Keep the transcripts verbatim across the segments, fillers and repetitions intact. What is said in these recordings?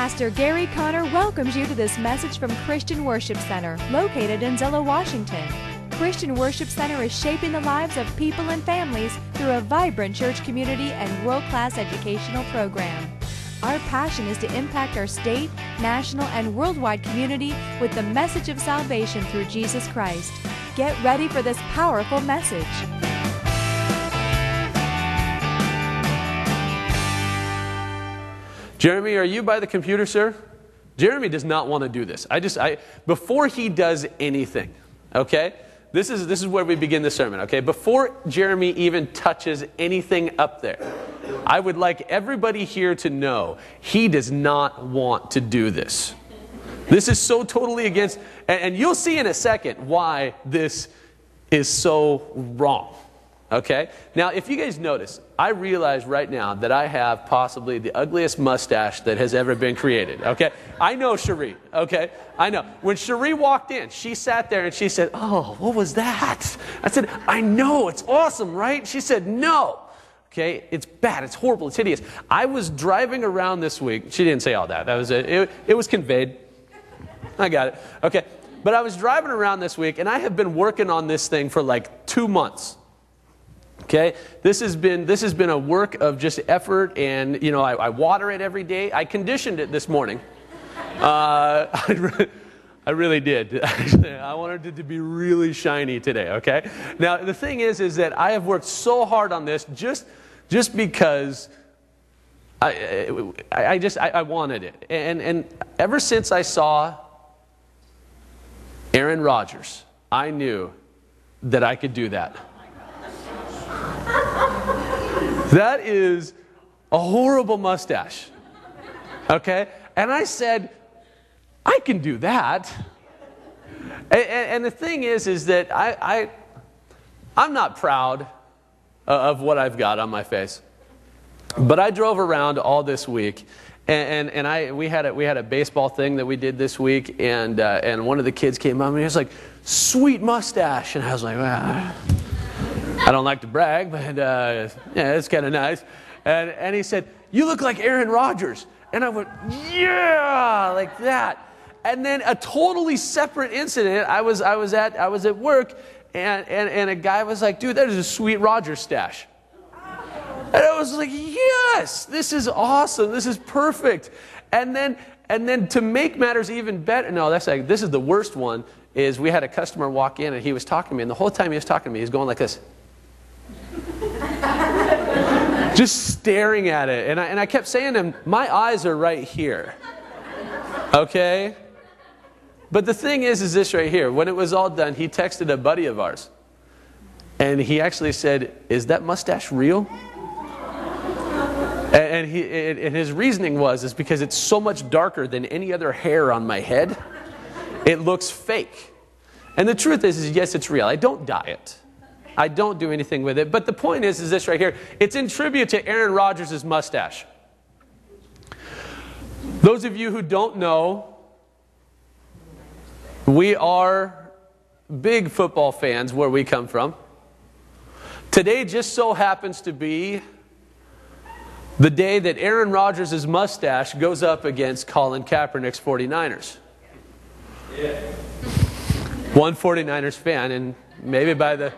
Pastor Gary Conner welcomes you to this message from Christian Worship Center, located in Zillow, Washington. Christian Worship Center is shaping the lives of people and families through a vibrant church community and world-class educational program. Our passion is to impact our state, national, and worldwide community with the message of salvation through Jesus Christ. Get ready for this powerful message. Jeremy, are you by the computer, sir? Jeremy does not want to do this. I just, I, before he does anything, okay? This is, this is where we begin the sermon, okay? Before Jeremy even touches anything up there, I would like everybody here to know he does not want to do this. This is so totally against, and, and you'll see in a second why this is so wrong. Okay? Now, if you guys notice, I realize right now that I have possibly the ugliest mustache that has ever been created. Okay? I know Cherie. Okay? I know. When Cherie walked in, she sat there and she said, "Oh, what was that?" I said, "I know. It's awesome, right?" She said, "No." Okay? It's bad. It's horrible. It's hideous. I was driving around this week. She didn't say all that. That was it. It, it was conveyed. I got it. Okay. But I was driving around this week, and I have been working on this thing for like two months. Okay, this has been this has been a work of just effort, and you know I, I water it every day. I conditioned it this morning. Uh, I, re- I really did. I wanted it to be really shiny today. Okay. Now the thing is, is that I have worked so hard on this just just because I I, I just I, I wanted it, and and ever since I saw Aaron Rodgers, I knew that I could do that. That is a horrible mustache, okay? And I said, I can do that. And, and the thing is, is that I, I, I'm not proud of what I've got on my face. But I drove around all this week, and, and, and I we had a we had a baseball thing that we did this week, and uh, and one of the kids came up and he was like, "Sweet mustache," and I was like, "Well, I don't like to brag, but uh, yeah, it's kind of nice." And and he said, "You look like Aaron Rodgers." And I went, "Yeah," like that. And then a totally separate incident. I was I was at I was at work, and and, and a guy was like, "Dude, that is a sweet Rodgers stash." And I was like, "Yes, this is awesome. This is perfect." And then and then to make matters even better, no, that's like this is the worst one. Is we had a customer walk in and he was talking to me, and the whole time he was talking to me, he was going like this. Just staring at it. And I, and I kept saying to him, my eyes are right here. Okay? But the thing is, is this right here. When it was all done, he texted a buddy of ours. And he actually said, "Is that mustache real?" And, and, he, and his reasoning was, is because it's so much darker than any other hair on my head, it looks fake. And the truth is, is yes, it's real. I don't dye it. I don't do anything with it. But the point is, is this right here. It's in tribute to Aaron Rodgers' mustache. Those of you who don't know, we are big football fans where we come from. Today just so happens to be the day that Aaron Rodgers' mustache goes up against Colin Kaepernick's forty-niners. Yeah. One forty-niners fan, and maybe by the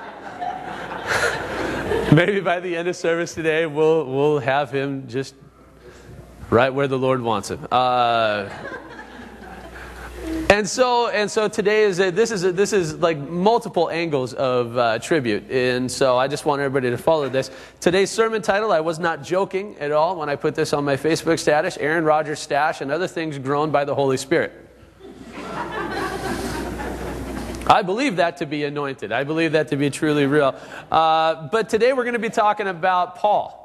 maybe by the end of service today, we'll we'll have him just right where the Lord wants him. Uh, and so and so today is a, this is a, this is like multiple angles of uh, tribute, and so I just want everybody to follow this. Today's sermon title, I was not joking at all when I put this on my Facebook status: Aaron Rodgers stash and other things grown by the Holy Spirit. I believe that to be anointed. I believe that to be truly real. Uh, but today we're going to be talking about Paul.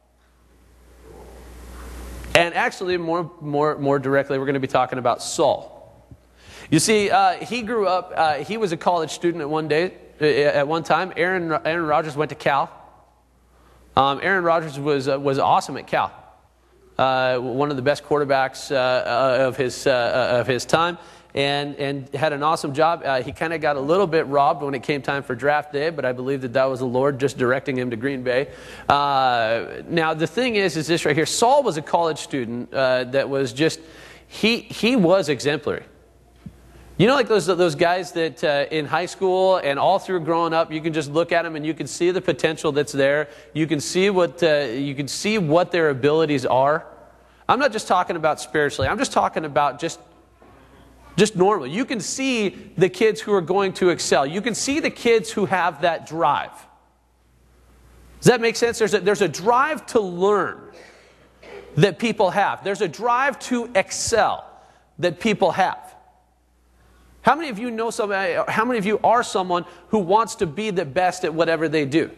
And actually, more, more, more directly, we're going to be talking about Saul. You see, uh, he grew up, uh, he was a college student at one day, at one time. Aaron, Aaron Rodgers went to Cal. Um, Aaron Rodgers was, uh, was awesome at Cal. Uh, one of the best quarterbacks uh, of his, uh, of his time. and, and had an awesome job. Uh, he kind of got a little bit robbed when it came time for draft day, but I believe that that was the Lord just directing him to Green Bay. Uh, now, the thing is, is this right here. Saul was a college student uh, that was just, he, he was exemplary. You know, like those those guys that uh, in high school and all through growing up, you can just look at them and you can see the potential that's there. You can see what uh, you can see what their abilities are. I'm not just talking about spiritually. I'm just talking about just just normal. You can see the kids who are going to excel. You can see the kids who have that drive. Does that make sense? There's a, there's a drive to learn that people have. There's a drive to excel that people have. How many of you know somebody, how many of you are someone who wants to be the best at whatever they do?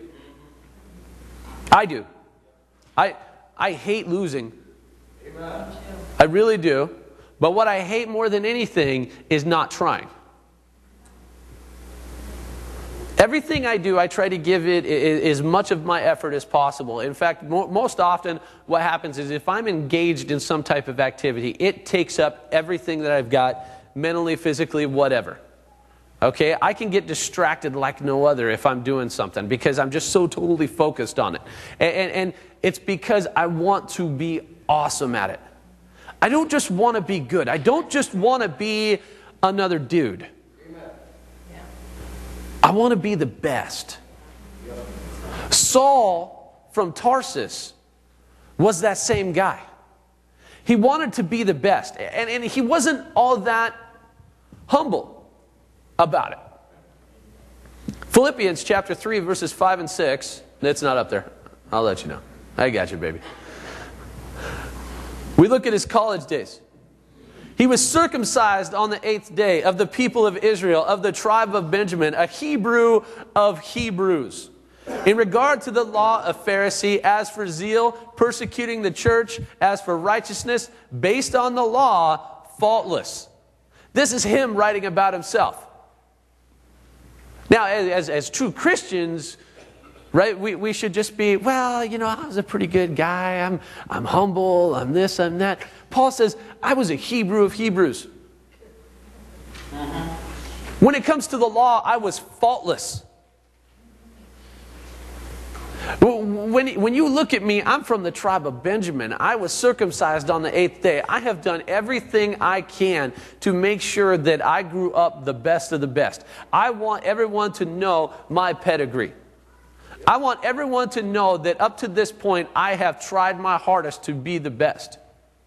I do. I, I hate losing. Amen. I really do. But what I hate more than anything is not trying. Everything I do, I try to give it as much of my effort as possible. In fact, most often what happens is if I'm engaged in some type of activity, it takes up everything that I've got, mentally, physically, whatever. Okay, I can get distracted like no other if I'm doing something because I'm just so totally focused on it. And, and, and it's because I want to be awesome at it. I don't just want to be good. I don't just want to be another dude. Amen. I want to be the best. Saul from Tarsus was that same guy. He wanted to be the best. And, and he wasn't all that humble about it. Philippians chapter three, verses five and six. It's not up there. I'll let you know. I got you, baby. We look at his college days. He was circumcised on the eighth day of the people of Israel, of the tribe of Benjamin, a Hebrew of Hebrews. In regard to the law, a Pharisee, as for zeal, persecuting the church, as for righteousness, based on the law, faultless. This is him writing about himself. Now, as, as true Christians, right, we, we should just be, well, you know, I was a pretty good guy. I'm, I'm humble. I'm this, I'm that. Paul says, I was a Hebrew of Hebrews. When it comes to the law, I was faultless. When, when you look at me, I'm from the tribe of Benjamin. I was circumcised on the eighth day. I have done everything I can to make sure that I grew up the best of the best. I want everyone to know my pedigree. I want everyone to know that up to this point, I have tried my hardest to be the best.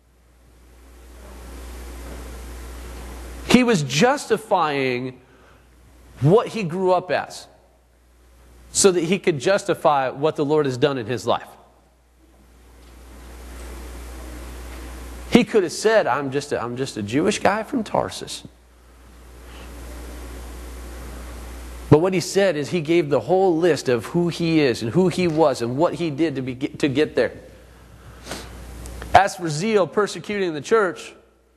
He was justifying what he grew up as, so that he could justify what the Lord has done in his life. He could have said, I'm just a, I'm just a Jewish guy from Tarsus. But what he said is he gave the whole list of who he is and who he was and what he did to, be, to get there. As for zeal, persecuting the church,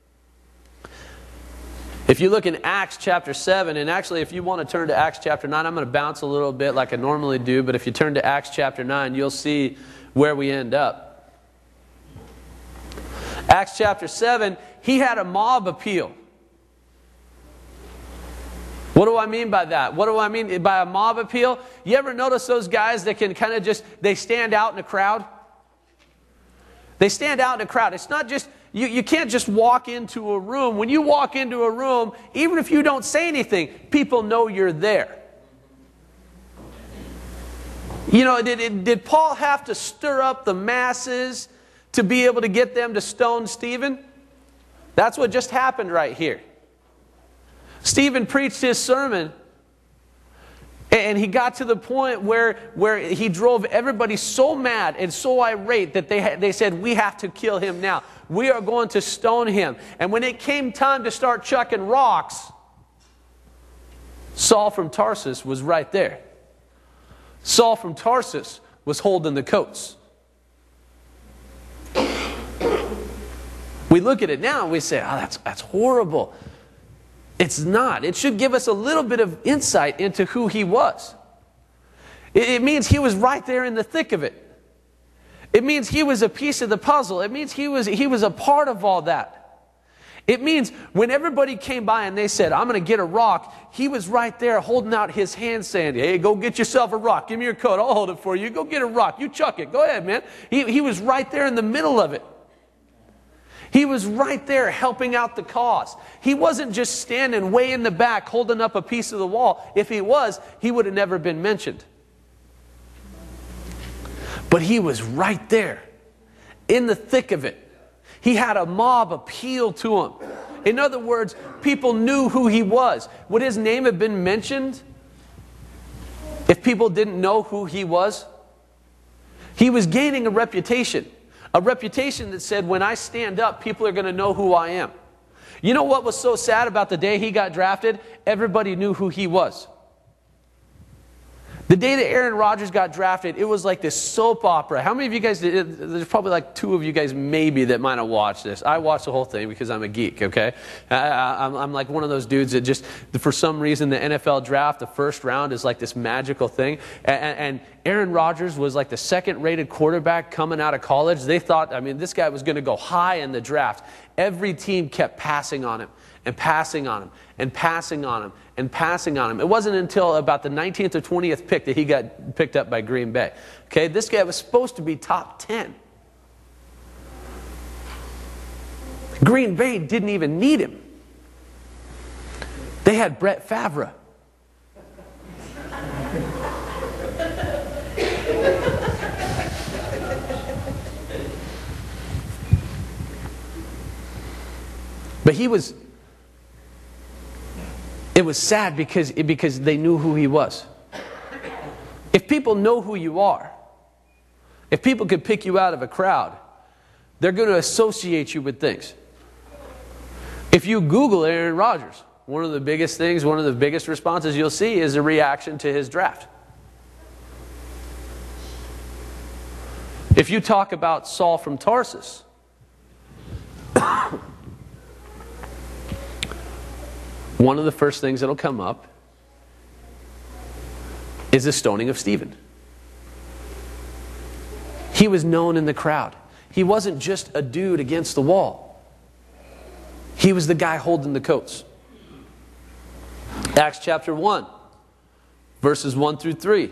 if you look in Acts chapter seven, and actually if you want to turn to Acts chapter nine, I'm going to bounce a little bit like I normally do, but if you turn to Acts chapter nine, you'll see where we end up. Acts chapter seven, he had a mob appeal. What do I mean by that? What do I mean by a mob appeal? You ever notice those guys that can kind of just, they stand out in a crowd? They stand out in a crowd. It's not just, you, you can't just walk into a room. When you walk into a room, even if you don't say anything, people know you're there. You know, did, did Paul have to stir up the masses to be able to get them to stone Stephen? That's what just happened right here. Stephen preached his sermon, and he got to the point where, where he drove everybody so mad and so irate that they, had, they said, we have to kill him now. We are going to stone him. And when it came time to start chucking rocks, Saul from Tarsus was right there. Saul from Tarsus was holding the coats. We look at it now and we say, oh, that's, that's horrible. It's not. It should give us a little bit of insight into who he was. It, it means he was right there in the thick of it. It means he was a piece of the puzzle. It means he was, he was a part of all that. It means when everybody came by and they said, I'm going to get a rock, he was right there holding out his hand saying, hey, go get yourself a rock. Give me your coat. I'll hold it for you. Go get a rock. You chuck it. Go ahead, man. He, he was right there in the middle of it. He was right there helping out the cause. He wasn't just standing way in the back holding up a piece of the wall. If he was, he would have never been mentioned. But he was right there in the thick of it. He had a mob appeal to him. In other words, people knew who he was. Would his name have been mentioned if people didn't know who he was? He was gaining a reputation. A reputation that said, when I stand up, people are going to know who I am. You know what was so sad about the day he got drafted? Everybody knew who he was. The day that Aaron Rodgers got drafted, it was like this soap opera. How many of you guys, did, there's probably like two of you guys maybe that might have watched this. I watched the whole thing because I'm a geek, okay? I, I'm, I'm like one of those dudes that just, for some reason, the N F L draft, the first round is like this magical thing. And, and Aaron Rodgers was like the second rated quarterback coming out of college. They thought, I mean, this guy was going to go high in the draft. Every team kept passing on him and passing on him and passing on him and passing on him. It wasn't until about the nineteenth or twentieth pick that he got picked up by Green Bay. Okay, this guy was supposed to be top ten. Green Bay didn't even need him. They had Brett Favre. But he was, it was sad because, because they knew who he was. If people know who you are, if people could pick you out of a crowd, they're going to associate you with things. If you Google Aaron Rodgers, one of the biggest things, one of the biggest responses you'll see is a reaction to his draft. If you talk about Saul from Tarsus, one of the first things that'll come up is the stoning of Stephen. He was known in the crowd. He wasn't just a dude against the wall. He was the guy holding the coats. Acts chapter one, verses one through three.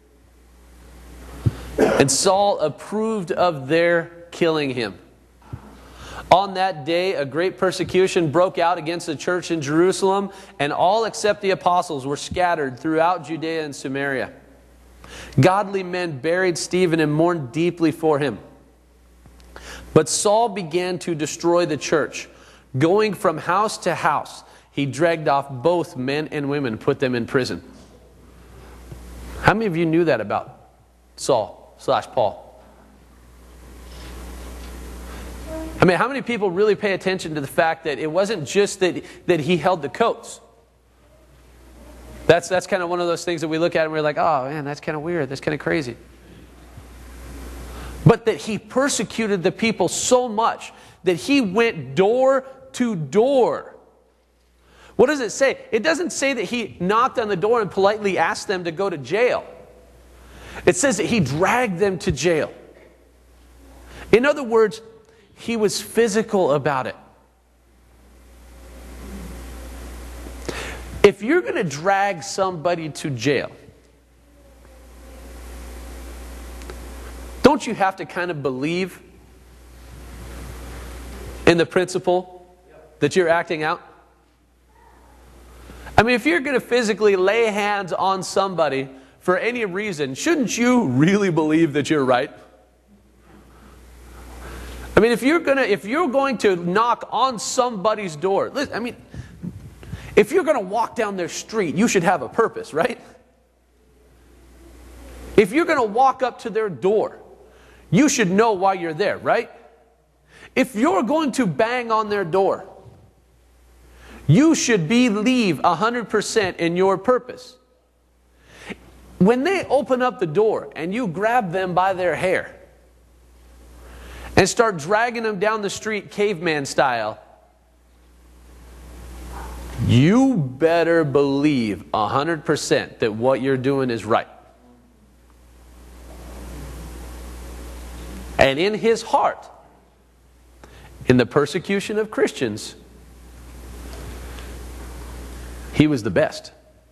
And Saul approved of their killing him. On that day, a great persecution broke out against the church in Jerusalem, and all except the apostles were scattered throughout Judea and Samaria. Godly men buried Stephen and mourned deeply for him. But Saul began to destroy the church. Going from house to house, he dragged off both men and women and put them in prison. How many of you knew that about Saul slash Paul? I mean, how many people really pay attention to the fact that it wasn't just that, that he held the coats? That's, that's kind of one of those things that we look at and we're like, oh man, that's kind of weird. That's kind of crazy. But that he persecuted the people so much that he went door to door. What does it say? It doesn't say that he knocked on the door and politely asked them to go to jail. It says that he dragged them to jail. In other words, he was physical about it. If you're going to drag somebody to jail, don't you have to kind of believe in the principle that you're acting out? I mean, if you're going to physically lay hands on somebody for any reason, shouldn't you really believe that you're right? I mean, if you're gonna, if you're going to knock on somebody's door, listen, I mean, if you're going to walk down their street, you should have a purpose, right? If you're going to walk up to their door, you should know why you're there, right? If you're going to bang on their door, you should believe one hundred percent in your purpose. When they open up the door and you grab them by their hair and start dragging them down the street caveman style, you better believe one hundred percent that what you're doing is right. And in his heart, in the persecution of Christians, He was the best.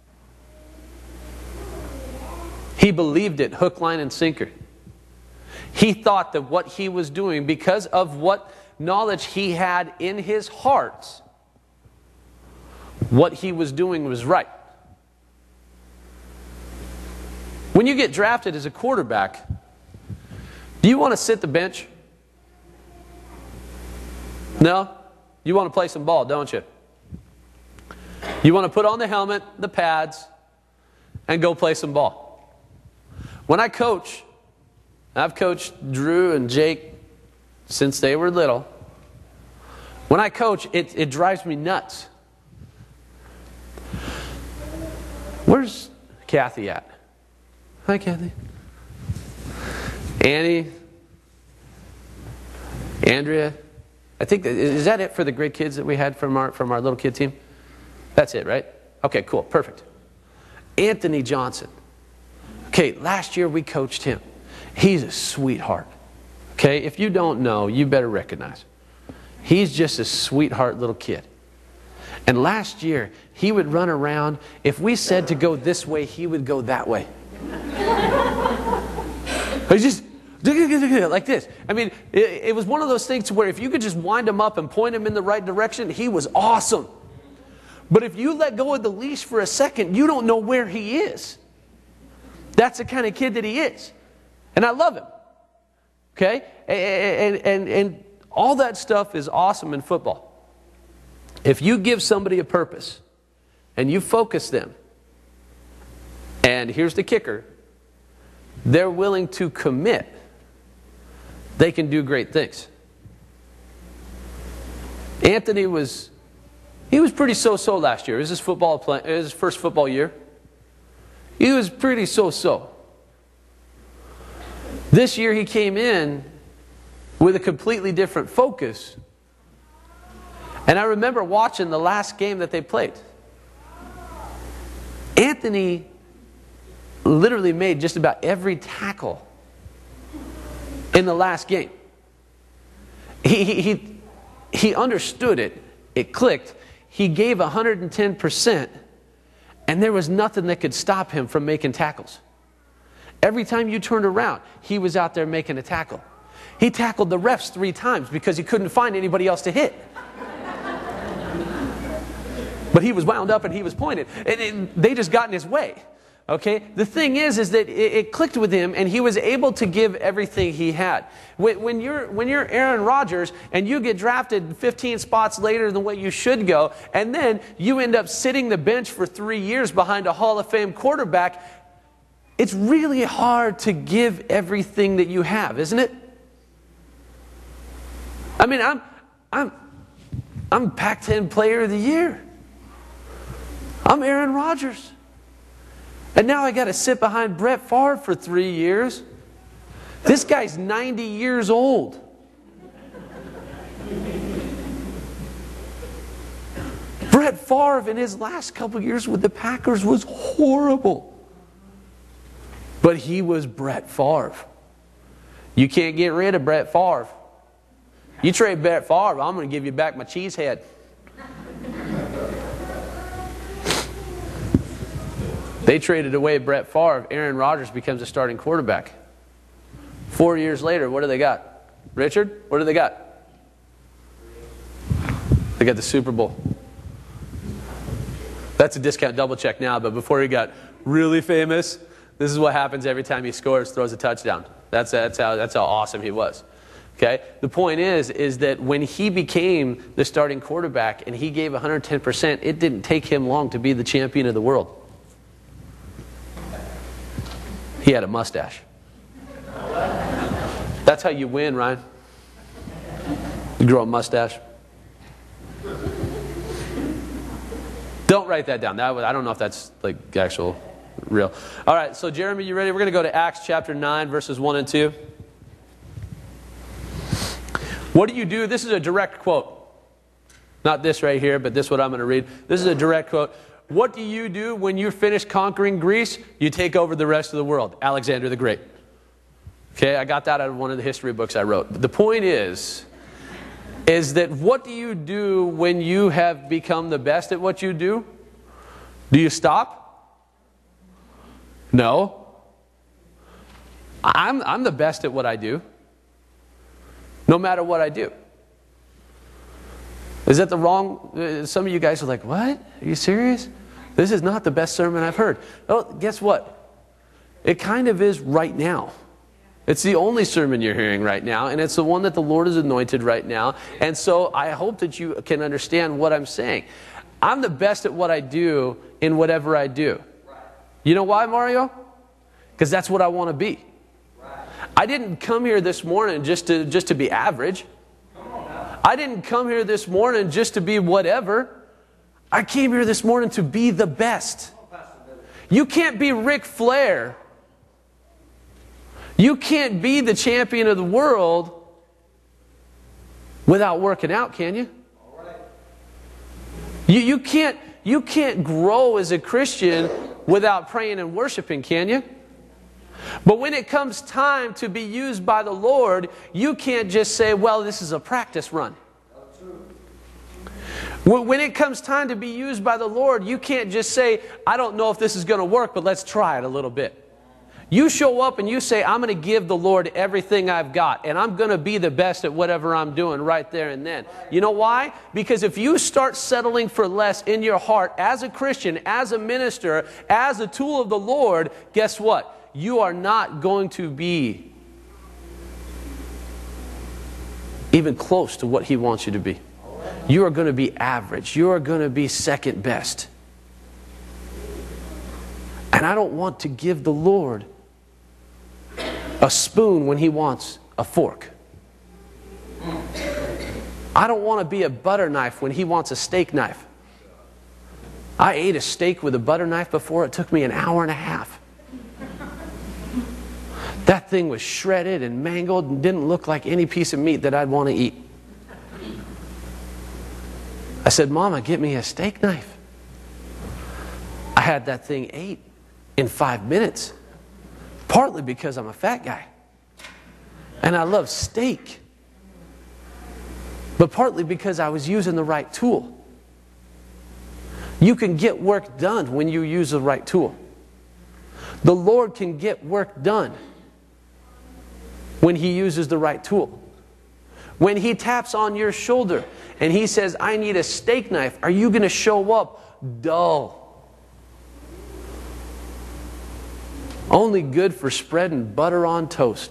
He believed it, hook, line, and sinker. He thought that what he was doing, because of what knowledge he had in his heart, what he was doing was right. When you get drafted as a quarterback, do you want to sit the bench? No? You want to play some ball, don't you? You want to put on the helmet, the pads, and go play some ball. When I coach, I've coached Drew and Jake since they were little. When I coach, it, it drives me nuts. Where's Kathy at? Hi, Kathy. Annie. Andrea. I think, that, is that it for the great kids that we had from our, from our little kid team? That's it, right? Okay, cool, perfect. Anthony Johnson. Okay, last year we coached him. He's a sweetheart. Okay, if you don't know, you better recognize. He's just a sweetheart little kid. And last year, he would run around. If we said to go this way, he would go that way. He just like this. I mean, it, it was one of those things where if you could just wind him up and point him in the right direction, he was awesome. But if you let go of the leash for a second, you don't know where he is. That's the kind of kid that he is. And I love him. Okay? And, and, and all that stuff is awesome in football. If you give somebody a purpose and you focus them, and here's the kicker, they're willing to commit, they can do great things. Anthony was, he was pretty so-so last year. It was his football play, it was his first football year. He was pretty so-so. This year he came in with a completely different focus. And I remember watching the last game that they played. Anthony literally made just about every tackle in the last game. He, he, he, he understood it. It clicked. He gave one hundred ten percent, and there was nothing that could stop him from making tackles. Every time you turned around, he was out there making a tackle. He tackled the refs three times because he couldn't find anybody else to hit. But he was wound up and he was pointed. And, and they just got in his way. Okay? The thing is, is that it, it clicked with him and he was able to give everything he had. When, when, you're, when you're Aaron Rodgers and you get drafted fifteen spots later than what you should go, and then you end up sitting the bench for three years behind a Hall of Fame quarterback, it's really hard to give everything that you have, isn't it? I mean, I'm, I'm, I'm Pac ten Player of the Year. I'm Aaron Rodgers. And now I got to sit behind Brett Favre for three years. This guy's ninety years old. Brett Favre in his last couple years with the Packers was horrible. But he was Brett Favre. You can't get rid of Brett Favre. You trade Brett Favre, I'm going to give you back my cheese head. They traded away Brett Favre. Aaron Rodgers becomes a starting quarterback. Four years later, what do they got? Richard, what do they got? They got the Super Bowl. That's a discount double check now, but before he got really famous, this is what happens every time he scores, throws a touchdown. That's, that's, how, that's how awesome he was. Okay? The point is, is that when he became the starting quarterback and he gave one hundred ten percent, it didn't take him long to be the champion of the world. He had a mustache. That's how you win, Ryan. You grow a mustache. Don't write that down. That was, I don't know if that's like actual real. All right, so Jeremy, you ready? We're going to go to Acts chapter nine, verses one and two. What do you do? This is a direct quote. Not this right here, but this is what I'm going to read. This is a direct quote. What do you do when you finish conquering Greece? You take over the rest of the world. Alexander the Great. Okay, I got that out of one of the history books I wrote. But the point is, is that what do you do when you have become the best at what you do? Do you stop? No. I'm, I'm the best at what I do, no matter what I do. Is that the wrong? Some of you guys are like, what? Are you serious? This is not the best sermon I've heard. Oh, guess what? It kind of is right now. It's the only sermon you're hearing right now, and it's the one that the Lord has anointed right now. And so I hope that you can understand what I'm saying. I'm the best at what I do in whatever I do. You know why, Mario? Because that's what I want to be. I didn't come here this morning just to, just to be average. I didn't come here this morning just to be whatever. I came here this morning to be the best. You can't be Ric Flair. You can't be the champion of the world without working out, can you? You, you can't, you can't grow as a Christian without praying and worshiping, can you? But when it comes time to be used by the Lord, you can't just say, well, this is a practice run. When it comes time to be used by the Lord, you can't just say, I don't know if this is going to work, but let's try it a little bit. You show up and you say, I'm going to give the Lord everything I've got, and I'm going to be the best at whatever I'm doing right there and then. You know why? Because if you start settling for less in your heart as a Christian, as a minister, as a tool of the Lord, guess what? You are not going to be even close to what He wants you to be. You are going to be average. You are going to be second best. And I don't want to give the Lord a spoon when He wants a fork. I don't want to be a butter knife when He wants a steak knife. I ate a steak with a butter knife before. It took me an hour and a half. That thing was shredded and mangled and didn't look like any piece of meat that I'd want to eat. I said, Mama, get me a steak knife. I had that thing ate in five minutes. Partly because I'm a fat guy. And I love steak. But partly because I was using the right tool. You can get work done when you use the right tool. The Lord can get work done when He uses the right tool. When He taps on your shoulder and He says, I need a steak knife, are you going to show up dull? Only good for spreading butter on toast.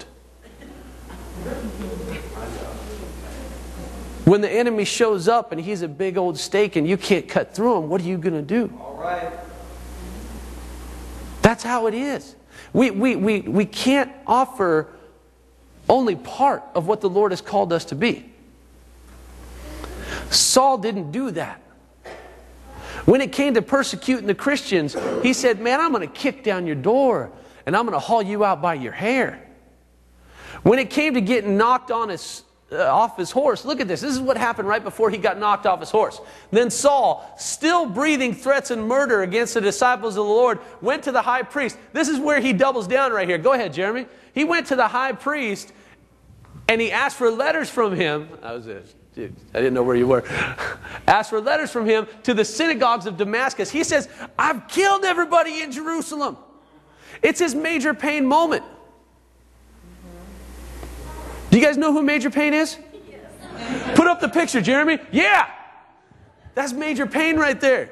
When the enemy shows up and he's a big old steak and you can't cut through him, what are you going to do? All right. That's how it is. We, we, we, we can't offer only part of what the Lord has called us to be. Saul didn't do that. When it came to persecuting the Christians, he said, man, I'm going to kick down your door and I'm going to haul you out by your hair. When it came to getting knocked on his, uh, off his horse, look at this. This is what happened right before he got knocked off his horse. Then Saul, still breathing threats and murder against the disciples of the Lord, went to the high priest. This is where he doubles down right here. Go ahead, Jeremy. He went to the high priest and he asked for letters from him. That was it. Dude, I didn't know where you were. Asked for letters from him to the synagogues of Damascus. He says, I've killed everybody in Jerusalem. It's his Major Payne moment. Do you guys know who Major Payne is? Yes. Put up the picture, Jeremy. Yeah. That's Major Payne right there.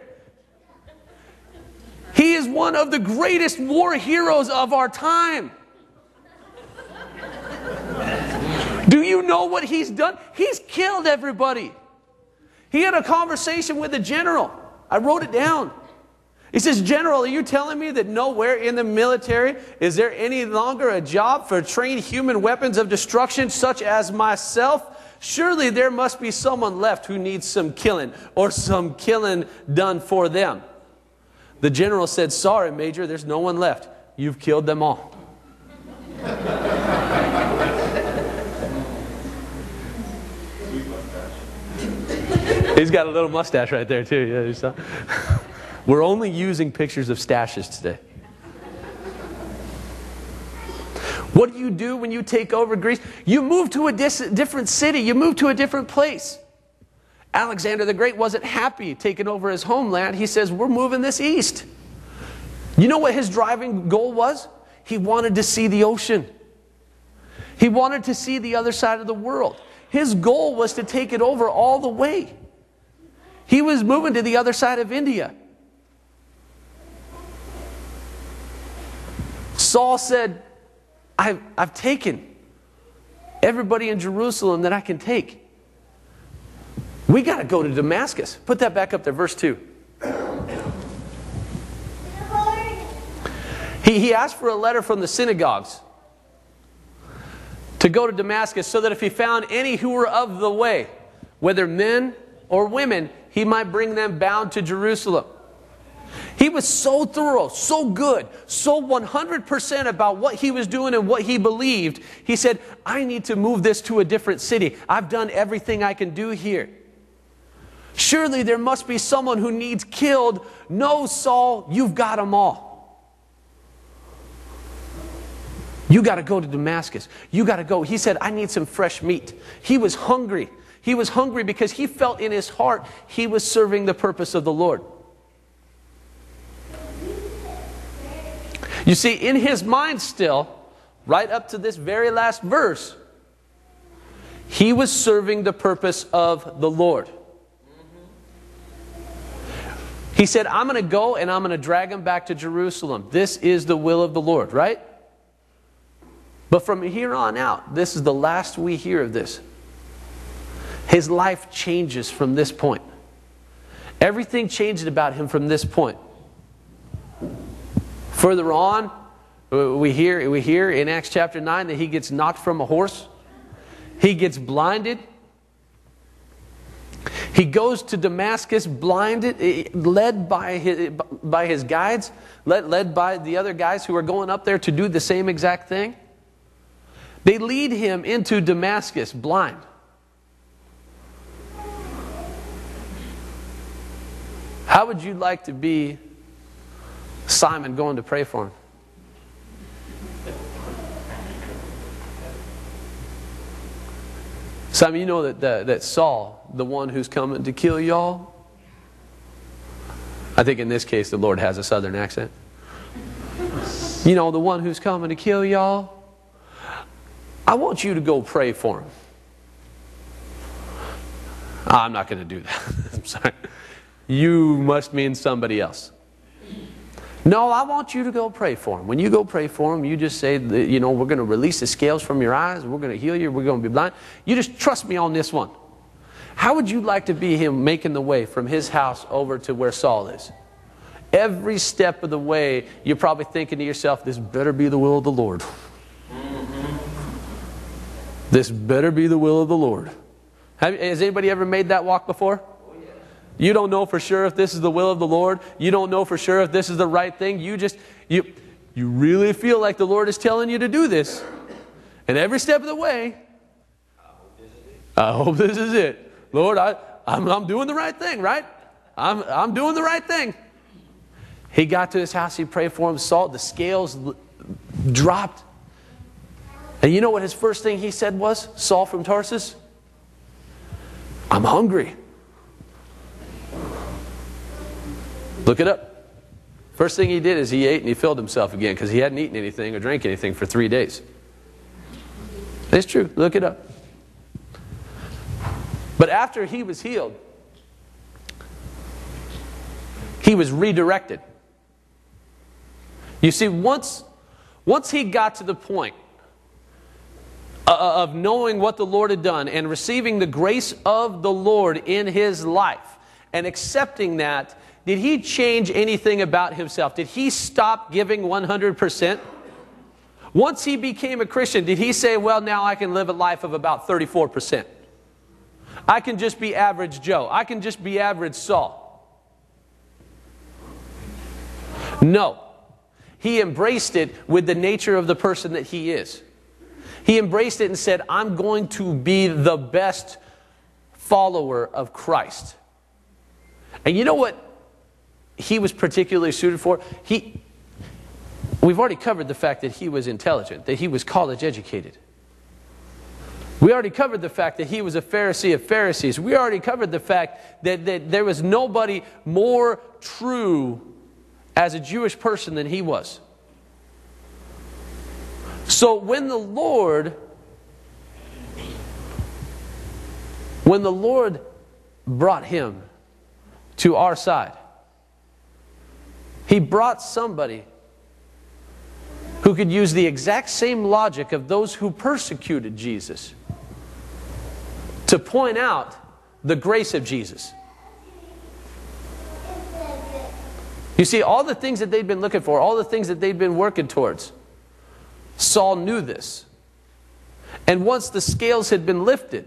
He is one of the greatest war heroes of our time. Do you know what he's done? He's killed everybody. He had a conversation with a general. I wrote it down. He says, General, are you telling me that nowhere in the military is there any longer a job for trained human weapons of destruction such as myself? Surely there must be someone left who needs some killing or some killing done for them. The general said, sorry, Major, there's no one left. You've killed them all. He's got a little mustache right there too. Yeah, you saw. We're only using pictures of stashes today. What do you do when you take over Greece? You move to a dis- different city. You move to a different place. Alexander the Great wasn't happy taking over his homeland. He says, we're moving this east. You know what his driving goal was? He wanted to see the ocean. He wanted to see the other side of the world. His goal was to take it over all the way. He was moving to the other side of India. Saul said, I've, I've taken everybody in Jerusalem that I can take. We got to go to Damascus. Put that back up there, verse two. He, he asked for a letter from the synagogues to go to Damascus so that if he found any who were of the way, whether men or women, he might bring them bound to Jerusalem. He was so thorough, so good, so one hundred percent about what he was doing and what he believed. He said, I need to move this to a different city. I've done everything I can do here. Surely there must be someone who needs killed. No, Saul, you've got them all. You got to go to Damascus. You got to go. He said, I need some fresh meat. He was hungry. He was hungry because he felt in his heart he was serving the purpose of the Lord. You see, in his mind still, right up to this very last verse, he was serving the purpose of the Lord. He said, I'm going to go and I'm going to drag him back to Jerusalem. This is the will of the Lord, right? But from here on out, this is the last we hear of this. His life changes from this point. Everything changed about him from this point. Further on, we hear, we hear in Acts chapter nine that he gets knocked from a horse. He gets blinded. He goes to Damascus blinded, led by his, by his guides, led, led by the other guys who are going up there to do the same exact thing. They lead him into Damascus blind. How would you like to be Simon going to pray for him? Simon, you know that, that, that Saul, the one who's coming to kill y'all, I think in this case the Lord has a southern accent. You know, the one who's coming to kill y'all, I want you to go pray for him. Oh, I'm not going to do that. I'm sorry. You must mean somebody else. No, I want you to go pray for him. When you go pray for him, you just say, you know, we're going to release the scales from your eyes. We're going to heal you. We're going to be blind. You just trust me on this one. How would you like to be him making the way from his house over to where Saul is? Every step of the way, you're probably thinking to yourself, this better be the will of the Lord. This better be the will of the Lord. Have, has anybody ever made that walk before? Oh, yeah. You don't know for sure if this is the will of the Lord. You don't know for sure if this is the right thing. You just, you, you really feel like the Lord is telling you to do this. And every step of the way, I hope this is it. Lord, I, I'm, I'm doing the right thing, right? I'm, I'm doing the right thing. He got to his house. He prayed for him. Saw the scales dropped. And you know what his first thing he said was? Saul from Tarsus, I'm hungry. Look it up. First thing he did is he ate and he filled himself again because he hadn't eaten anything or drank anything for three days. It's true. Look it up. But after he was healed, he was redirected. You see, once, once he got to the point of knowing what the Lord had done and receiving the grace of the Lord in his life and accepting that, did he change anything about himself? Did he stop giving one hundred percent? Once he became a Christian, did he say, well, now I can live a life of about thirty-four percent? I can just be average Joe. I can just be average Saul. No. He embraced it with the nature of the person that he is. He embraced it and said, I'm going to be the best follower of Christ. And you know what he was particularly suited for? He, we've already covered the fact that he was intelligent, that he was college educated. We already covered the fact that he was a Pharisee of Pharisees. We already covered the fact that, that there was nobody more true as a Jewish person than he was. So when the Lord, when the Lord brought him to our side, he brought somebody who could use the exact same logic of those who persecuted Jesus to point out the grace of Jesus. You see, all the things that they'd been looking for, all the things that they'd been working towards, Saul knew this. And once the scales had been lifted,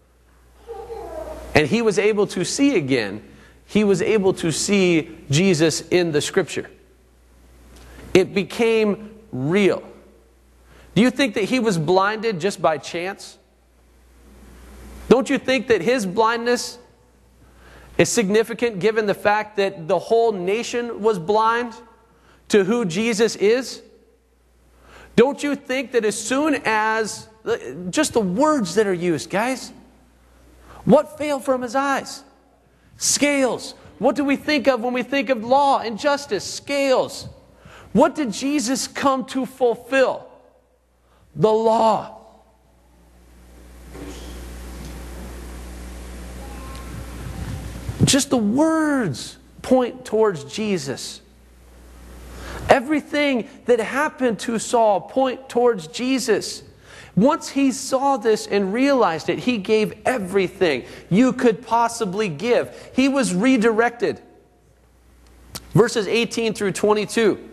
and he was able to see again, he was able to see Jesus in the Scripture. It became real. Do you think that he was blinded just by chance? Don't you think that his blindness is significant given the fact that the whole nation was blind to who Jesus is? Don't you think that as soon as, just the words that are used, guys, what failed from his eyes? Scales. What do we think of when we think of law and justice? Scales. What did Jesus come to fulfill? The law. Just the words point towards Jesus. Everything that happened to Saul point towards Jesus. Once he saw this and realized it, he gave everything you could possibly give. He was redirected. Verses eighteen through twenty-two.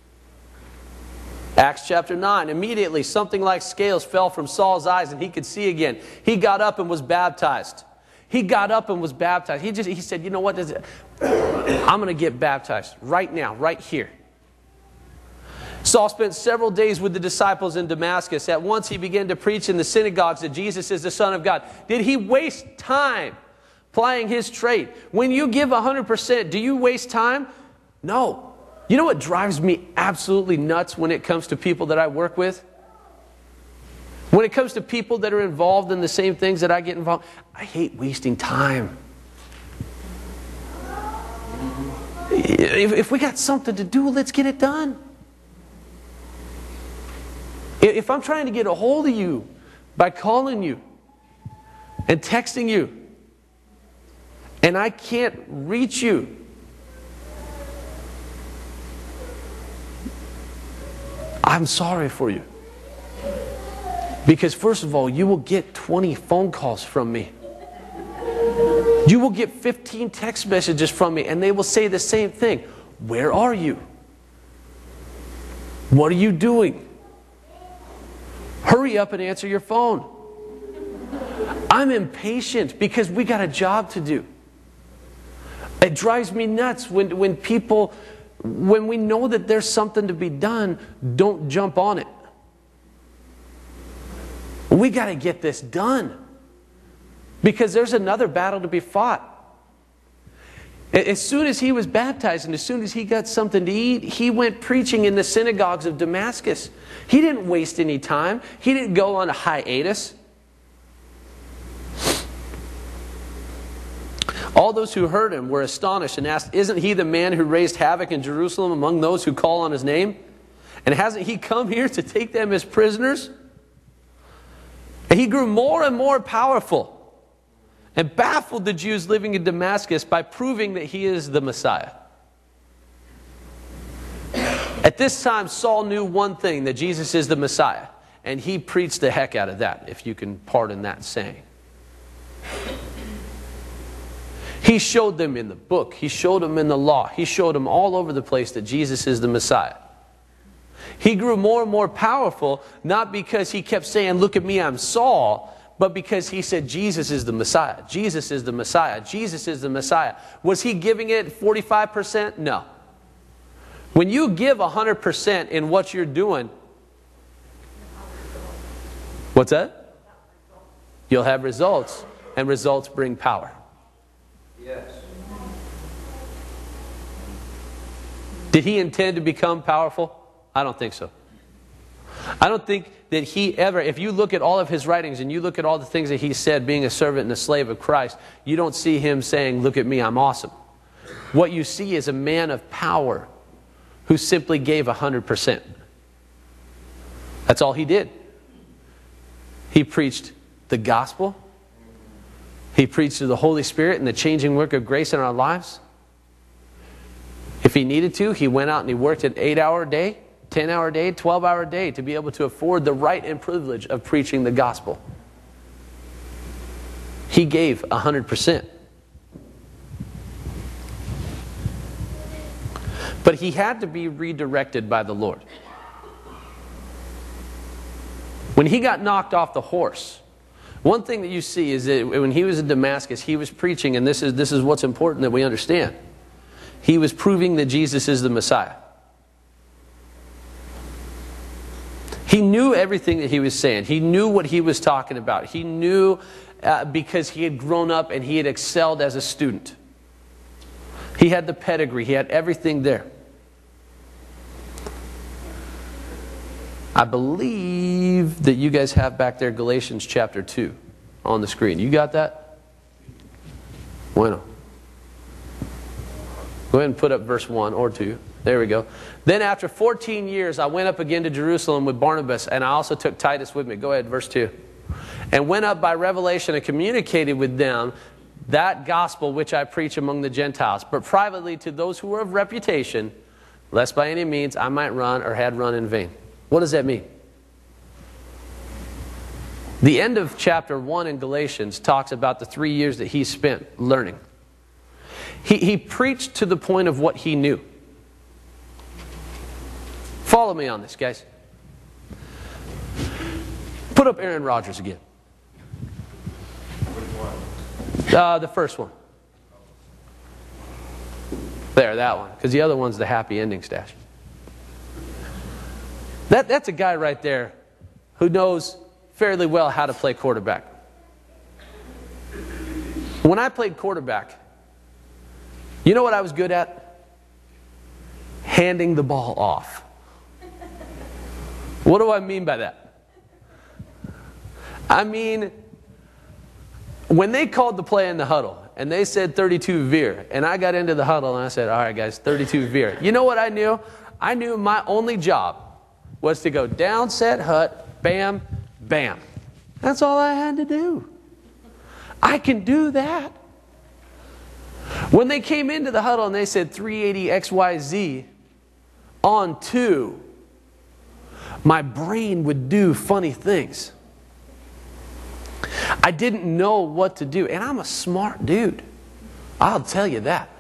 Acts chapter nine. Immediately something like scales fell from Saul's eyes and he could see again. He got up and was baptized. He got up and was baptized. He just he said, you know what? I'm going to get baptized right now, right here. Saul spent several days with the disciples in Damascus. At once he began to preach in the synagogues that Jesus is the Son of God. Did he waste time plying his trade? When you give one hundred percent, do you waste time? No. You know what drives me absolutely nuts when it comes to people that I work with? When it comes to people that are involved in the same things that I get involved, I hate wasting time. If, if we got something to do, let's get it done. If I'm trying to get a hold of you by calling you and texting you, and I can't reach you, I'm sorry for you. Because first of all, you will get twenty phone calls from me. You will get fifteen text messages from me, and they will say the same thing. Where are you? What are you doing? Hurry up and answer your phone. I'm impatient because we got a job to do. It drives me nuts when, when people, when we know that there's something to be done, don't jump on it. We got to get this done because there's another battle to be fought. As soon as he was baptized and as soon as he got something to eat, he went preaching in the synagogues of Damascus. He didn't waste any time. He didn't go on a hiatus. All those who heard him were astonished and asked, "Isn't he the man who raised havoc in Jerusalem among those who call on his name? And hasn't he come here to take them as prisoners?" And he grew more and more powerful and baffled the Jews living in Damascus by proving that he is the Messiah. At this time, Saul knew one thing, that Jesus is the Messiah. And he preached the heck out of that, if you can pardon that saying. He showed them in the book. He showed them in the law. He showed them all over the place that Jesus is the Messiah. He grew more and more powerful, not because he kept saying, "Look at me, I'm Saul," but because he said, "Jesus is the Messiah. Jesus is the Messiah. Jesus is the Messiah." Was he giving it forty-five percent? No. When you give one hundred percent in what you're doing, what's that? You'll have results, and results bring power. Yes. Did he intend to become powerful? I don't think so. I don't think that he ever, if you look at all of his writings and you look at all the things that he said being a servant and a slave of Christ, you don't see him saying, look at me, I'm awesome. What you see is a man of power who simply gave one hundred percent. That's all he did. He preached the gospel. He preached to the Holy Spirit and the changing work of grace in our lives. If he needed to, he went out and he worked an eight-hour day, ten-hour day, twelve-hour day to be able to afford the right and privilege of preaching the gospel. He gave one hundred percent. But he had to be redirected by the Lord. When he got knocked off the horse, one thing that you see is that when he was in Damascus, he was preaching, and this is, this is what's important that we understand. He was proving that Jesus is the Messiah. He knew everything that he was saying. He knew what he was talking about. He knew uh, because he had grown up and he had excelled as a student. He had the pedigree. He had everything there. I believe that you guys have back there Galatians chapter two on the screen. You got that? Bueno. Go ahead and put up verse one or two. There we go. Then after fourteen years, I went up again to Jerusalem with Barnabas, and I also took Titus with me. Go ahead, verse two. And went up by revelation and communicated with them that gospel which I preach among the Gentiles, but privately to those who were of reputation, lest by any means I might run or had run in vain. What does that mean? The end of chapter one in Galatians talks about the three years that he spent learning. He, he preached to the point of what he knew. Follow me on this, guys. Put up Aaron Rodgers again. Uh, the first one. There, that one. Because the other one's the happy ending stash. That, that's a guy right there who knows fairly well how to play quarterback. When I played quarterback, you know what I was good at? Handing the ball off. What do I mean by that? I mean, when they called the play in the huddle, and they said thirty-two veer, and I got into the huddle and I said, all right guys, thirty-two veer. You know what I knew? I knew my only job was to go down, set, hut, bam, bam. That's all I had to do. I can do that. When they came into the huddle and they said three eighty X Y Z on two, my brain would do funny things. I didn't know what to do. And I'm a smart dude. I'll tell you that.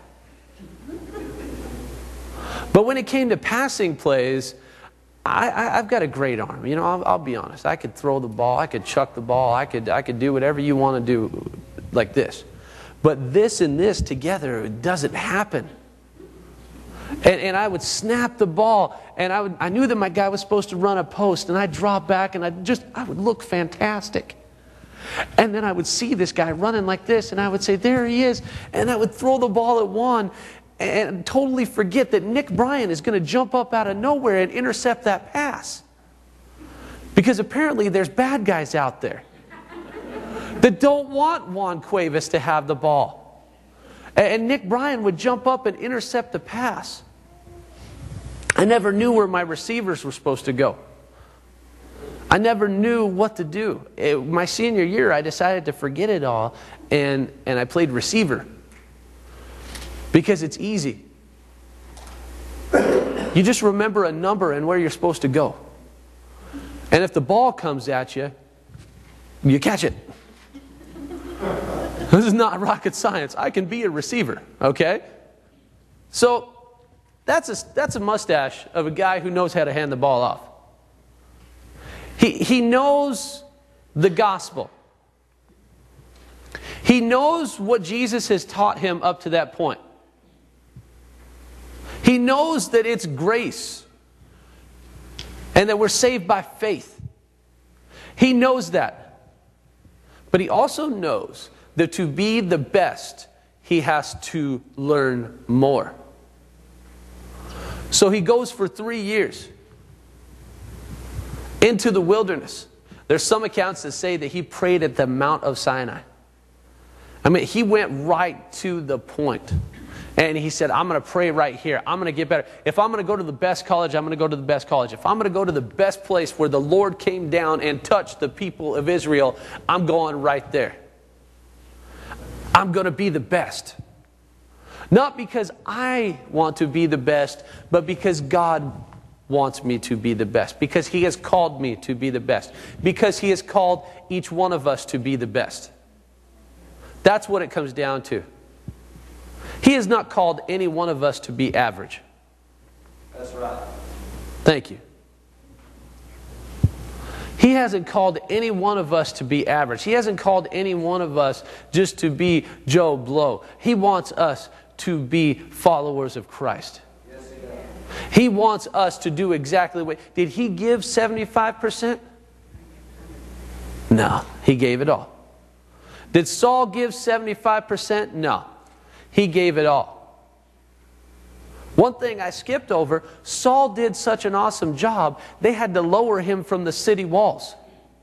But when it came to passing plays, I, I, I've got a great arm. You know, I'll, I'll be honest. I could throw the ball. I could chuck the ball. I could, I could do whatever you want to do like this. But this and this together, it doesn't happen. And, and I would snap the ball, and I would, I knew that my guy was supposed to run a post, and I'd drop back, and I just, I would look fantastic. And then I would see this guy running like this, and I would say, there he is. And I would throw the ball at one, and totally forget that Nick Bryan is going to jump up out of nowhere and intercept that pass. Because apparently there's bad guys out there that don't want Juan Cuevas to have the ball. And Nick Bryan would jump up and intercept the pass. I never knew where my receivers were supposed to go. I never knew what to do. It, my senior year, I decided to forget it all, and, and I played receiver. Because it's easy. You just remember a number and where you're supposed to go. And if the ball comes at you, you catch it. This is not rocket science. I can be a receiver, okay? So that's a, that's a mustache of a guy who knows how to hand the ball off. He, he knows the gospel. He knows what Jesus has taught him up to that point. He knows that it's grace and that we're saved by faith. He knows that. But he also knows that to be the best, he has to learn more. So he goes for three years. into the wilderness. There's some accounts that say that he prayed at the Mount of Sinai. I mean, he went right to the point. And he said, I'm going to pray right here. I'm going to get better. If I'm going to go to the best college, I'm going to go to the best college. If I'm going to go to the best place where the Lord came down and touched the people of Israel, I'm going right there. I'm going to be the best. Not because I want to be the best, but because God wants me to be the best. Because He has called me to be the best. Because He has called each one of us to be the best. That's what it comes down to. He has not called any one of us to be average. That's right. Thank you. He hasn't called any one of us to be average. He hasn't called any one of us just to be Joe Blow. He wants us to be followers of Christ. Yes, He does. He wants us to do exactly what... Did He give seventy-five percent? No, He gave it all. Did Saul give seventy-five percent? No, he gave it all. One thing I skipped over, Saul did such an awesome job, they had to lower him from the city walls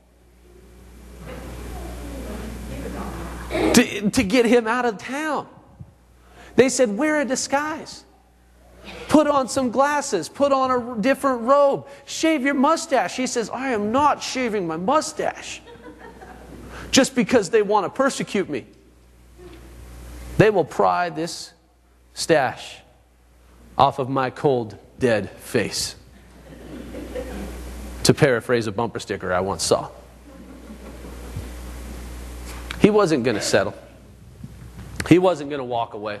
to, to get him out of town. They said, wear a disguise. Put on some glasses. Put on a different robe. Shave your mustache. He says, I am not shaving my mustache. Just because they want to persecute me. They will pry this stash off of my cold, dead face. To paraphrase a bumper sticker I once saw. He wasn't going to settle. He wasn't going to walk away.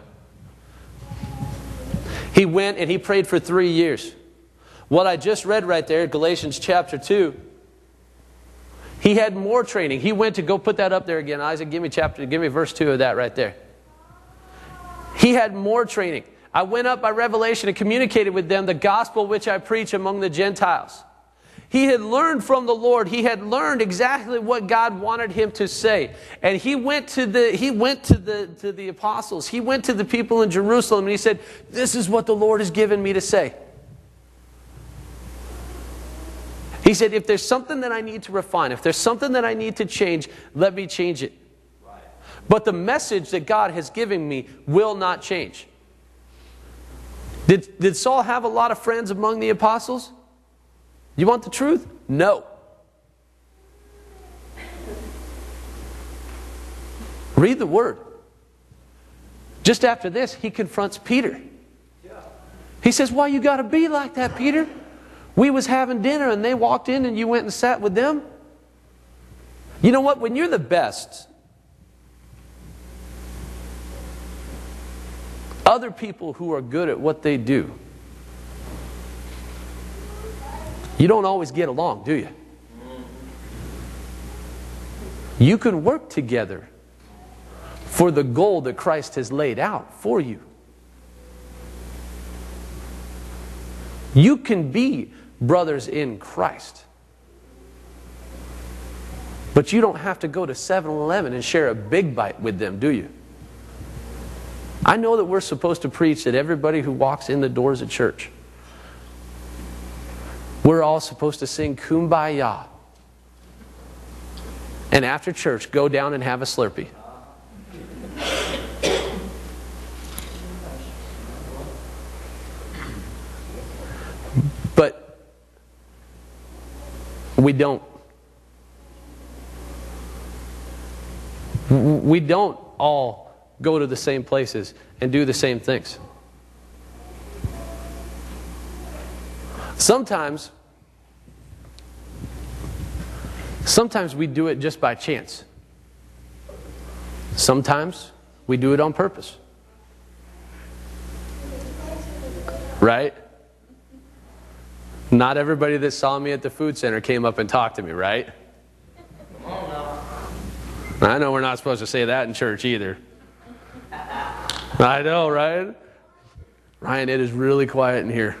He went and he prayed for three years. What I just read right there, Galatians chapter two, he had more training. He went to go put that up there again. Isaac, give me chapter, give me verse two of that right there. He had more training. I went up by revelation and communicated with them the gospel which I preach among the Gentiles. He had learned from the Lord. He had learned exactly what God wanted him to say. And he went to the he went to the to the apostles. He went to the people in Jerusalem and he said, "This is what the Lord has given me to say." He said, if there's something that I need to refine, if there's something that I need to change, let me change it. Right. But the message that God has given me will not change. Did, did Saul have a lot of friends among the apostles? You want the truth? No. Read the Word. Just after this, he confronts Peter. He says, why you got to be like that, Peter? We was having dinner and they walked in and you went and sat with them. You know what? When you're the best, other people who are good at what they do, you don't always get along, do you? You can work together for the goal that Christ has laid out for you. You can be brothers in Christ. But you don't have to go to seven eleven and share a Big Bite with them, do you? I know that we're supposed to preach that everybody who walks in the doors of church, we're all supposed to sing Kumbaya. And after church, go down and have a Slurpee. But we don't. We don't all go to the same places and do the same things. Sometimes, sometimes we do it just by chance. Sometimes we do it on purpose. Right? Not everybody that saw me at the food center came up and talked to me, right? Come on now. I know we're not supposed to say that in church either. I know, right? Ryan, it is really quiet in here.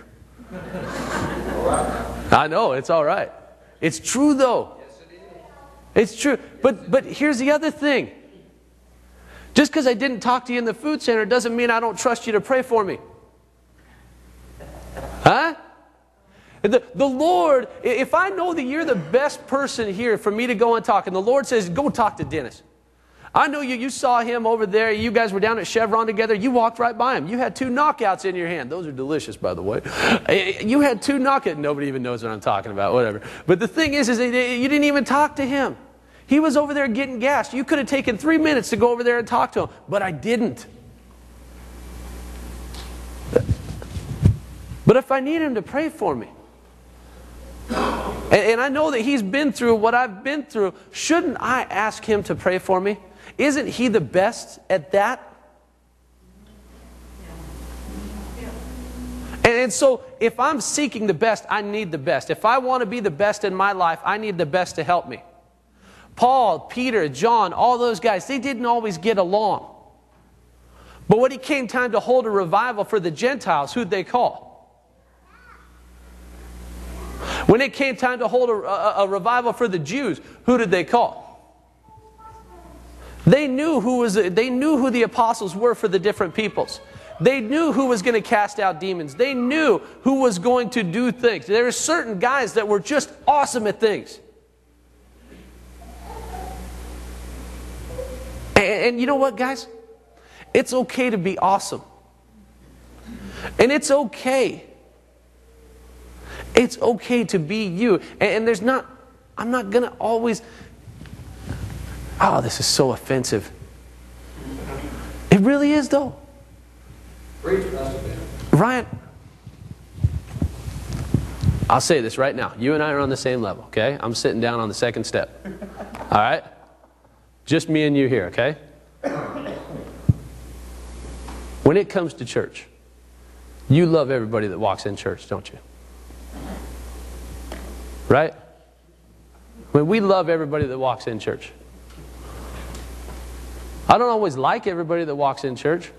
I know, it's all right. It's true though. Yes, it is. It's true. But but here's the other thing. Just because I didn't talk to you in the food center doesn't mean I don't trust you to pray for me. Huh? The, the Lord, if I know that you're the best person here for me to go and talk, and the Lord says, go talk to Dennis. I know you, you saw him over there. You guys were down at Chevron together. You walked right by him. You had two knockouts in your hand. Those are delicious, by the way. You had two knockouts. Nobody even knows what I'm talking about, whatever. But the thing is, is that you didn't even talk to him. He was over there getting gassed. You could have taken three minutes to go over there and talk to him, but I didn't. But if I need him to pray for me, and, and I know that he's been through what I've been through, shouldn't I ask him to pray for me? Isn't he the best at that? And, and so if I'm seeking the best, I need the best. If I want to be the best in my life, I need the best to help me. Paul, Peter, John, all those guys, they didn't always get along. But when it came time to hold a revival for the Gentiles, who'd they call? When it came time to hold a, a, a revival for the Jews, who did they call? They knew who was. They knew who the apostles were for the different peoples. They knew who was going to cast out demons. They knew who was going to do things. There were certain guys that were just awesome at things. And, and you know what, guys? It's okay to be awesome. And it's okay. It's okay to be you. And, and there's not, I'm not going to always, oh, this is so offensive. It really is, though. Ryan, I'll say this right now. You and I are on the same level, okay? I'm sitting down on the second step. All right? Just me and you here, okay? When it comes to church, you love everybody that walks in church, don't you? Right? When we love everybody that walks in church. I don't always like everybody that walks in church.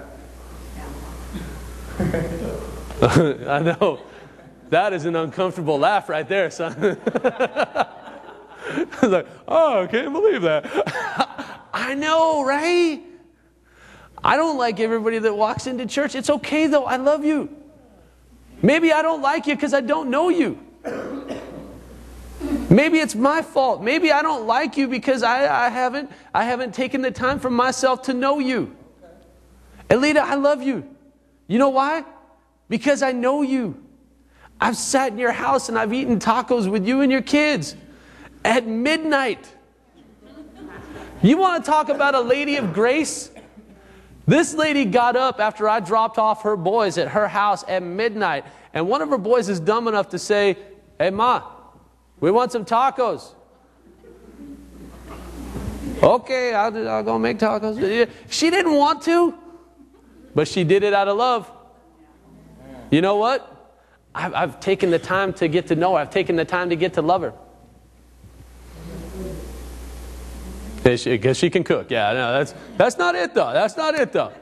I know. That is an uncomfortable laugh right there, son. I was like, oh, I can't believe that. I know, right? I don't like everybody that walks into church. It's okay, though. I love you. Maybe I don't like you because I don't know you. Maybe it's my fault. Maybe I don't like you because I, I haven't I haven't taken the time for myself to know you. Alita, I love you. You know why? Because I know you. I've sat in your house and I've eaten tacos with you and your kids at midnight. You want to talk about a lady of grace? This lady got up after I dropped off her boys at her house at midnight, and one of her boys is dumb enough to say, hey, Ma, we want some tacos. Okay, I'll, I'll go make tacos. She didn't want to, but she did it out of love. You know what? I've, I've taken the time to get to know her. I've taken the time to get to love her. Because she can cook. Yeah, no, that's that's not it though. That's not it though.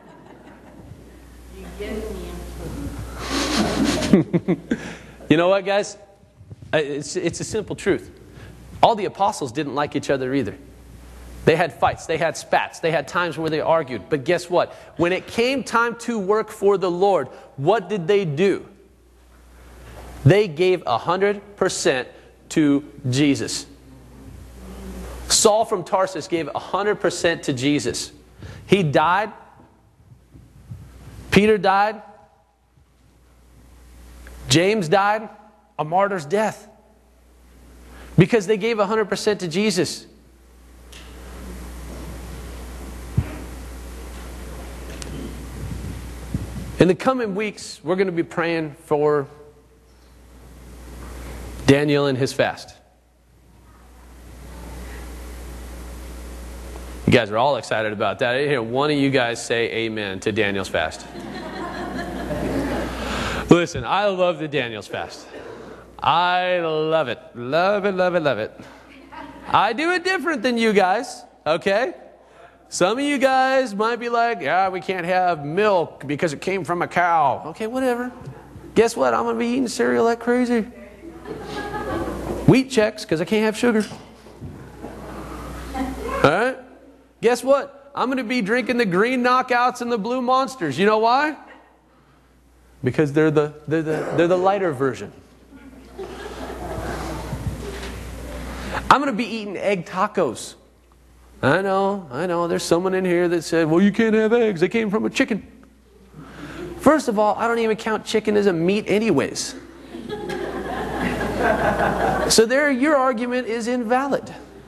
You know what, guys? It's it's a simple truth. All the apostles didn't like each other either. They had fights. They had spats. They had times where they argued. But guess what? When it came time to work for the Lord, what did they do? They gave a hundred percent to Jesus. Saul from Tarsus gave one hundred percent to Jesus. He died. Peter died. James died a martyr's death. Because they gave one hundred percent to Jesus. In the coming weeks, we're going to be praying for Daniel and his fast. You guys are all excited about that. I didn't hear one of you guys say amen to Daniel's fast. Listen, I love the Daniel's fast. I love it. Love it, love it, love it. I do it different than you guys, okay? Some of you guys might be like, yeah, we can't have milk because it came from a cow. Okay, whatever. Guess what? I'm going to be eating cereal like crazy. Wheat checks because I can't have sugar. All right? Guess what? I'm going to be drinking the green knockouts and the blue monsters. You know why? Because they're the, they're the, they're the lighter version. I'm going to be eating egg tacos. I know, I know. There's someone in here that said, well, you can't have eggs. They came from a chicken. First of all, I don't even count chicken as a meat anyways. So there, your argument is invalid.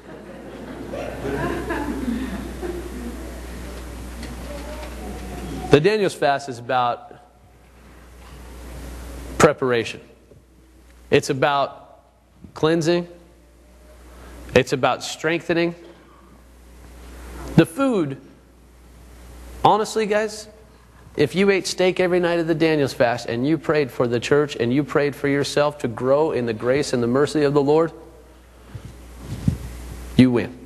The Daniel's fast is about preparation. It's about cleansing. It's about strengthening. The food, honestly, guys, if you ate steak every night of the Daniel's fast and you prayed for the church and you prayed for yourself to grow in the grace and the mercy of the Lord, you win.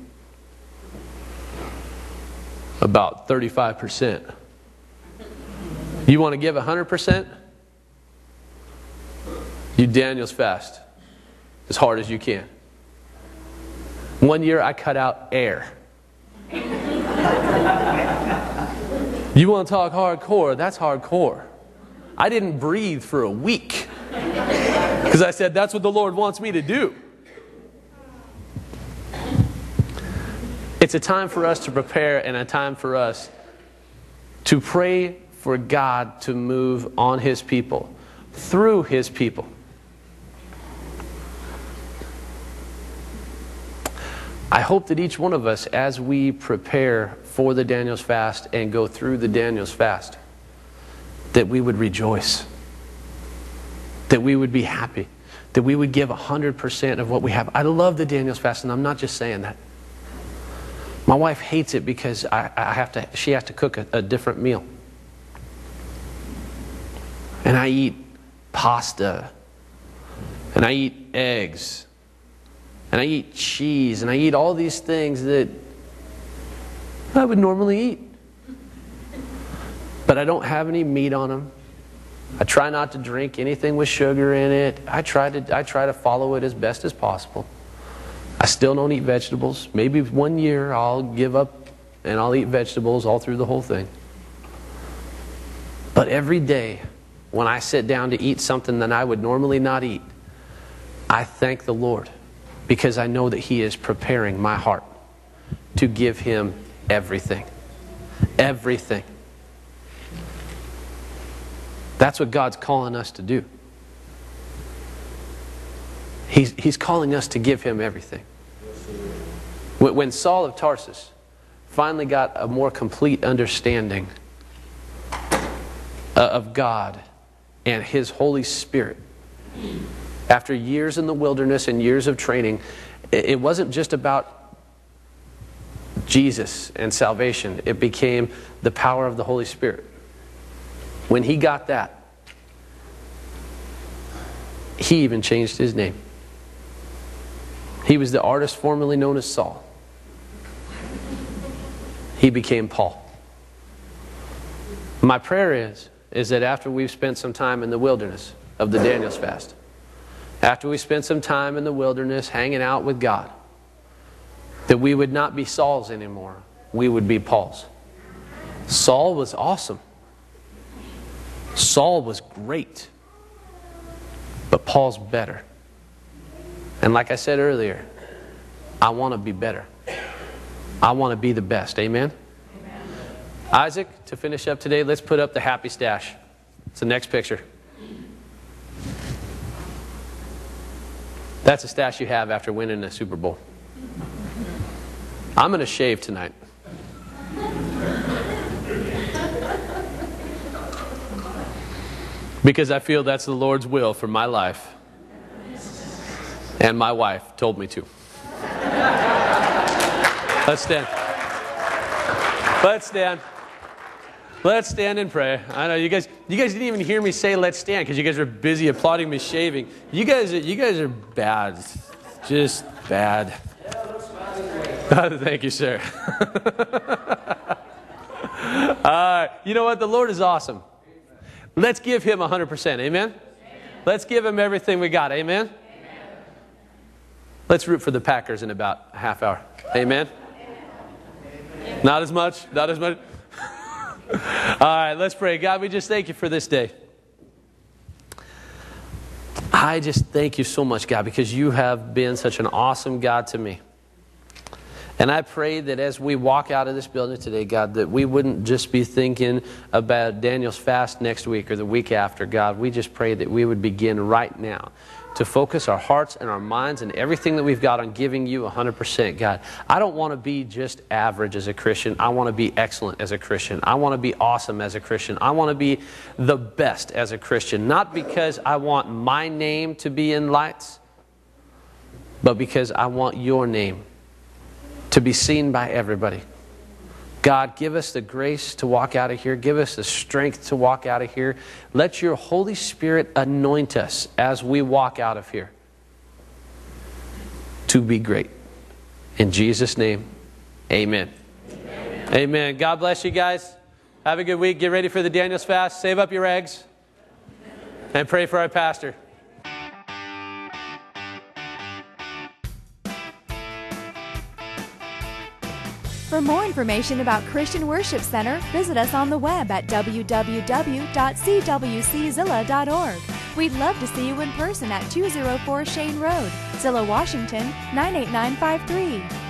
About thirty-five percent. You want to give one hundred percent? You Daniel's fast as hard as you can. One year I cut out air. You want to talk hardcore? That's hardcore. I didn't breathe for a week because I said that's what the Lord wants me to do. It's a time for us to prepare and a time for us to pray for God to move on His people, through His people. I hope that each one of us, as we prepare for the Daniel's fast and go through the Daniel's fast, that we would rejoice, that we would be happy, that we would give one hundred percent of what we have. I love the Daniel's fast, and I'm not just saying that. My wife hates it because I, I have to. She has to cook a, a different meal. And I eat pasta, and I eat eggs, and I eat cheese, and I eat all these things that I would normally eat. But I don't have any meat on them. I try not to drink anything with sugar in it. I try to, I try to follow it as best as possible. I still don't eat vegetables. Maybe one year I'll give up and I'll eat vegetables all through the whole thing. But every day, when I sit down to eat something that I would normally not eat, I thank the Lord because I know that He is preparing my heart to give Him everything. Everything. That's what God's calling us to do. He's, he's calling us to give Him everything. When, when Saul of Tarsus finally got a more complete understanding of God and His Holy Spirit, after years in the wilderness and years of training, it wasn't just about Jesus and salvation. It became the power of the Holy Spirit. When he got that, he even changed his name. He was the artist formerly known as Saul. He became Paul. My prayer is, is that after we've spent some time in the wilderness of the Daniel's fast, after we spend some time in the wilderness hanging out with God, that we would not be Saul's anymore. We would be Paul's. Saul was awesome. Saul was great. But Paul's better. And like I said earlier, I want to be better. I want to be the best. Amen? Amen? Isaac, to finish up today, let's put up the happy stash. It's the next picture. That's a stash you have after winning a Super Bowl. I'm going to shave tonight. Because I feel that's the Lord's will for my life. And my wife told me to. Let's stand. Let's stand. Let's stand and pray. I know you guys you guys didn't even hear me say let's stand because you guys were busy applauding me shaving. You guys are, you guys are bad. Just bad. Thank you, sir. uh, you know what? The Lord is awesome. Let's give Him one hundred percent. Amen? Amen? Let's give Him everything we got. Amen? Amen? Let's root for the Packers in about a half hour. Amen? Amen. Not as much? Not as much? All right, let's pray. God, we just thank You for this day. I just thank you so much, God, because you have been such an awesome God to me. And I pray that as we walk out of this building today, God, that we wouldn't just be thinking about Daniel's fast next week or the week after, God. We just pray that we would begin right now to focus our hearts and our minds and everything that we've got on giving you one hundred percent, God. I don't want to be just average as a Christian. I want to be excellent as a Christian. I want to be awesome as a Christian. I want to be the best as a Christian. Not because I want my name to be in lights, but because I want your name to be seen by everybody. God, give us the grace to walk out of here. Give us the strength to walk out of here. Let your Holy Spirit anoint us as we walk out of here to be great. In Jesus' name, amen. Amen. Amen. God bless you guys. Have a good week. Get ready for the Daniel's fast. Save up your eggs. And pray for our pastor. For more information about Christian Worship Center, visit us on the web at w w w dot c w c zilla dot org. We'd love to see you in person at two oh four Shane Road, Zillah, Washington, nine eight nine five three.